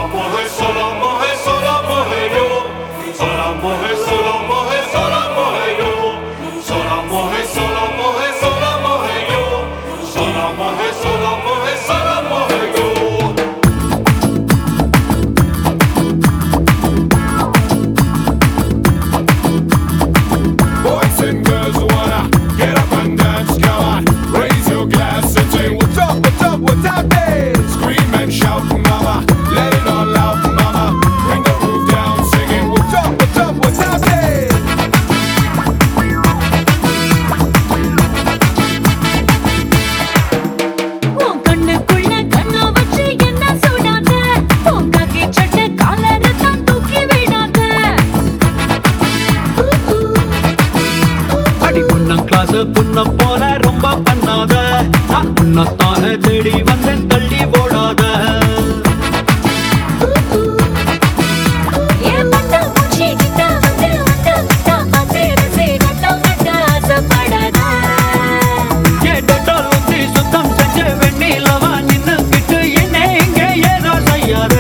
புண்ண போல ரொம்ப பண்ணாத உன்னத்தான தேடி வந்தேன் தள்ளி ஓடாத சுத்தம் செஞ்ச வெண்ணிலவா நின்னு கிட்டு என்ன இங்க ஏதோ செய்யாத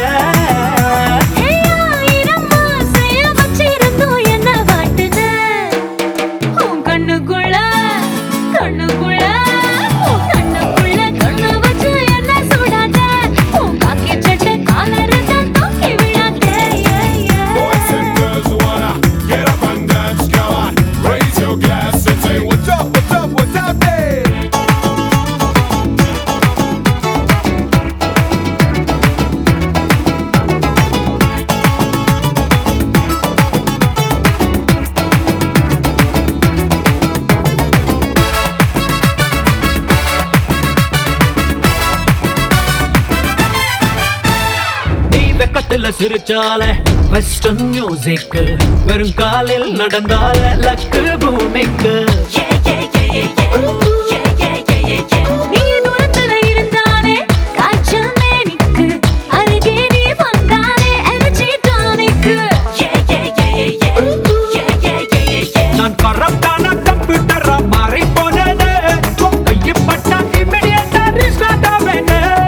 சிரிச்சால வெஸ்டர்ன் மியூசிக் வெறும் காலில் நடந்தால லக்கு பூமிக்கு நான் கரப்டான கம்ப்யூட்டரா மாறி போனது கையப்பட்டா இமிடியேட்டா ரீஸ்டார்ட் ஆவேனே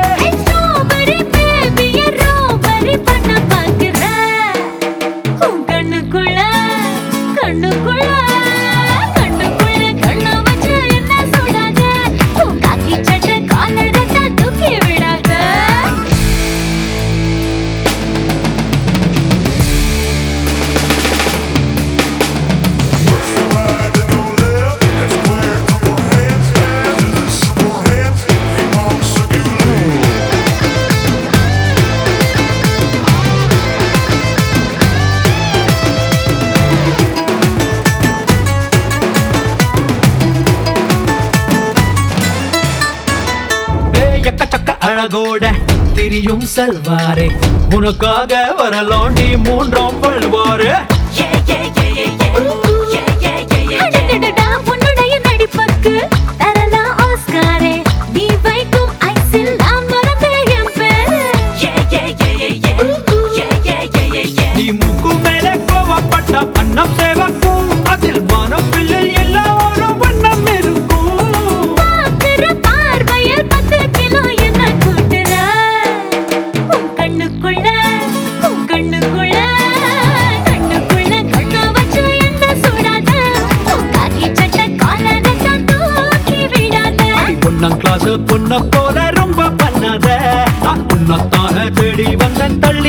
அழகோட திரியும் செல்வாரே உனக்காக வரலாண்டி மூன்றாம் பல்வாரு உன்னுடைய நடிப்புக்கு தரலாம் ஆஸ்காரே நீ வைக்கும் ஐசில் நான் மறந்தேன் என் பேரு நீ மூக்கு மேலே கோவப்பட்ட அன்னம் சேவக்கும் அதில் மனம் பிள்ளை எல்லாரும் வண்ணம் இருக்கும் பார்க்கிற பார்வையில் 10 கிலோ பொண்ண போல ரொம்ப பண்ணாத உன்னத்தான தேடி வந்தேன் தள்ளி